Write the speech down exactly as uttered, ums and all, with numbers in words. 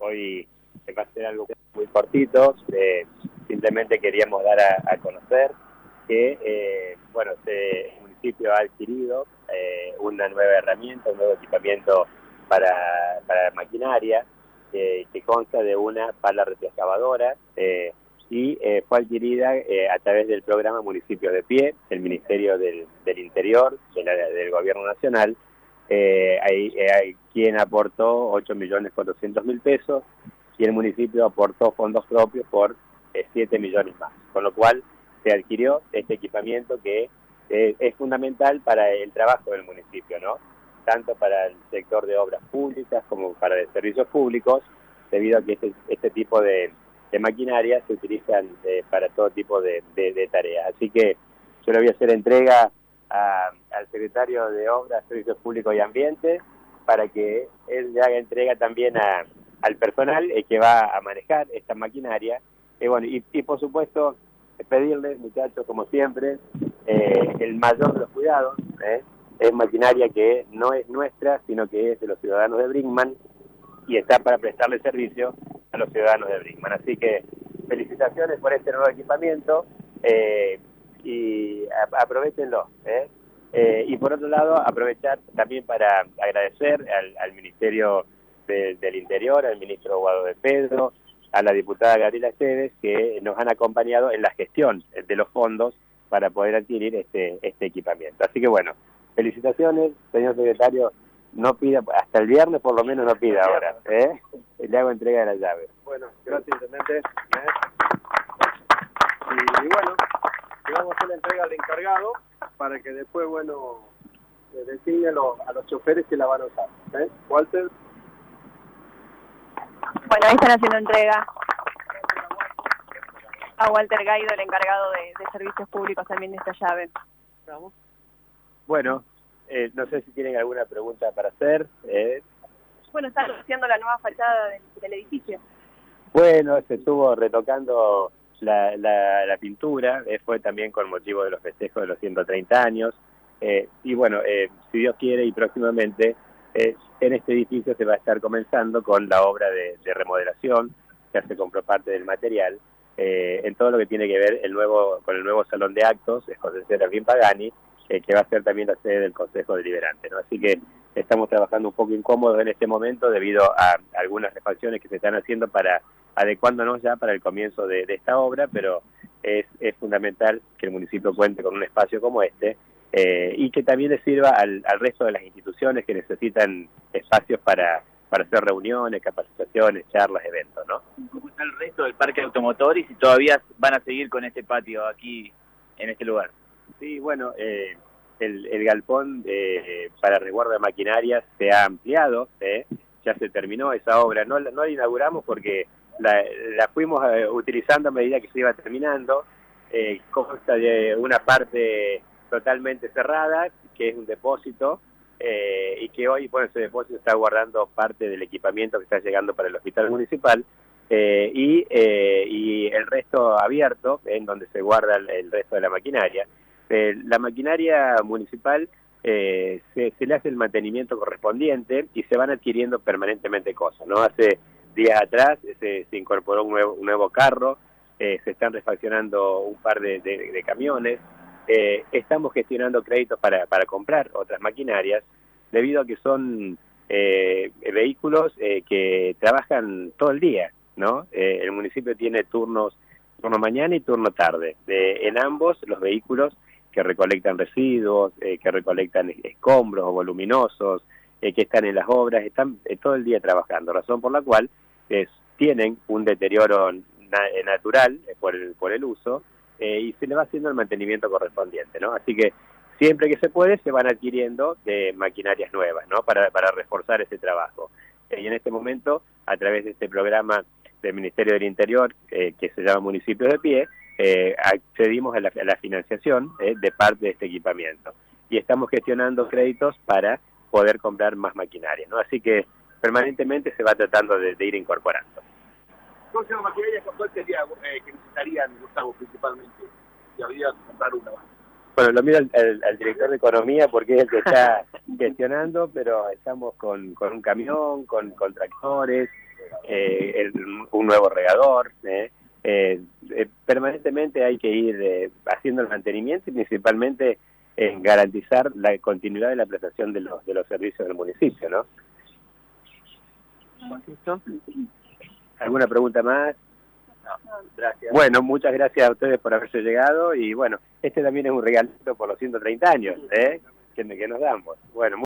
hoy va a ser algo muy cortito, eh, simplemente queríamos dar a, a conocer que, eh, bueno, este municipio ha adquirido eh, una nueva herramienta, un nuevo equipamiento para, para maquinaria, eh, que consta de una pala retroexcavadora, eh, y eh, fue adquirida eh, a través del programa Municipios de Pie, del Ministerio del, del Interior, de la, del Gobierno Nacional. Eh, hay, eh, hay quien aportó ocho millones cuatrocientos mil pesos y el municipio aportó fondos propios por eh, siete millones más, con lo cual se adquirió este equipamiento que eh, es fundamental para el trabajo del municipio, ¿no? Tanto para el sector de obras públicas como para de servicios públicos, debido a que este, este tipo de, de maquinaria se utilizan eh, para todo tipo de, de, de tareas. Así que yo le voy a hacer entrega a, al secretario de Obras, Servicios Públicos y Ambiente para que él le haga entrega también a, al personal eh, que va a manejar esta maquinaria. Eh, bueno, y, y por supuesto pedirles, muchachos, como siempre, eh, el mayor de los cuidados. ¿eh? Es maquinaria que no es nuestra, sino que es de los ciudadanos de Brinkman y está para prestarle servicio a los ciudadanos de Brinkman. Así que felicitaciones por este nuevo equipamiento eh, y a, aprovechenlo. ¿eh? Eh, y por otro lado, aprovechar también para agradecer al, al Ministerio de, del Interior, al ministro Guado de Pedro, a la diputada Gabriela Esteves, que nos han acompañado en la gestión de los fondos para poder adquirir este, este equipamiento. Así que bueno, felicitaciones, señor secretario. No pida, hasta el viernes por lo menos no pida ahora, ¿eh? Le hago entrega de la llave. Bueno, gracias, intendente. ¿eh? Y, y bueno, le vamos a hacer la entrega al encargado para que después, bueno, le designe a los, a los choferes que la van a usar. ¿eh? Walter. Bueno, ahí están haciendo entrega a Walter Gaido, el encargado de, de servicios públicos también de esta llave. Vamos. Bueno, eh, no sé si tienen alguna pregunta para hacer. Eh. Bueno, están haciendo la nueva fachada del, del edificio. Bueno, se estuvo retocando la, la, la pintura, eh, fue también con motivo de los festejos de los ciento treinta años. Eh, y bueno, eh, si Dios quiere y próximamente, eh, en este edificio se va a estar comenzando con la obra de, de remodelación, ya se compró parte del material, eh, en todo lo que tiene que ver el nuevo con el nuevo salón de actos, es José Serafín Pagani, eh, que va a ser también la sede del Consejo Deliberante, ¿no? Así que estamos trabajando un poco incómodos en este momento debido a algunas refacciones que se están haciendo para adecuándonos ya para el comienzo de, de esta obra, pero es, es fundamental que el municipio cuente con un espacio como este, eh, y que también le sirva al, al resto de las instituciones que necesitan espacios para, para hacer reuniones, capacitaciones, charlas, eventos, ¿no? ¿Cómo está el resto del parque automotor y si todavía van a seguir con este patio aquí en este lugar? Sí, bueno, eh, el, el galpón eh, para resguardo de maquinarias se ha ampliado, ¿eh? Ya se terminó esa obra, no, no la inauguramos porque la, la fuimos eh, utilizando a medida que se iba terminando, eh, consta de una parte totalmente cerrada, que es un depósito, eh, y que hoy, bueno, ese depósito está guardando parte del equipamiento que está llegando para el hospital municipal, eh, y, eh, y el resto abierto, en donde se guarda el, el resto de la maquinaria. Eh, la maquinaria municipal eh, se, se le hace el mantenimiento correspondiente y se van adquiriendo permanentemente cosas, ¿no? Hace días atrás se, se incorporó un nuevo, un nuevo carro, eh, se están refaccionando un par de, de, de camiones, eh, estamos gestionando créditos para, para comprar otras maquinarias, debido a que son eh, vehículos eh, que trabajan todo el día, ¿no? Eh, el municipio tiene turnos, turno mañana y turno tarde. Eh, en ambos los vehículos que recolectan residuos, eh, que recolectan escombros o voluminosos, eh, que están en las obras, están eh, todo el día trabajando, razón por la cual eh, tienen un deterioro na natural eh, por, el, por el uso, eh, y se le va haciendo el mantenimiento correspondiente, ¿no? Así que siempre que se puede se van adquiriendo eh, maquinarias nuevas, ¿no? Para, para reforzar ese trabajo. Eh, y en este momento, a través de este programa del Ministerio del Interior, eh, que se llama Municipios de Pie, eh, accedimos a la, a la financiación eh, de parte de este equipamiento. Y estamos gestionando créditos para poder comprar más maquinaria, ¿no? Así que permanentemente se va tratando de, de ir incorporando. ¿Cuál sería la maquinaria cuál sería eh, que necesitarían, Gustavo, principalmente? Si habría que comprar una. Bueno, lo miro al, al, al director de Economía porque es el que está gestionando, pero estamos con, con un camión, con, con tractores, eh, el, un nuevo regador, ¿eh? Eh, eh, permanentemente hay que ir eh, haciendo el mantenimiento y principalmente en garantizar la continuidad de la prestación de los, de los servicios del municipio, ¿no? ¿Alguna pregunta más? No, gracias. Bueno, muchas gracias a ustedes por haberse llegado y bueno, este también es un regalito por los ciento treinta años, ¿eh? que, que nos damos. Bueno,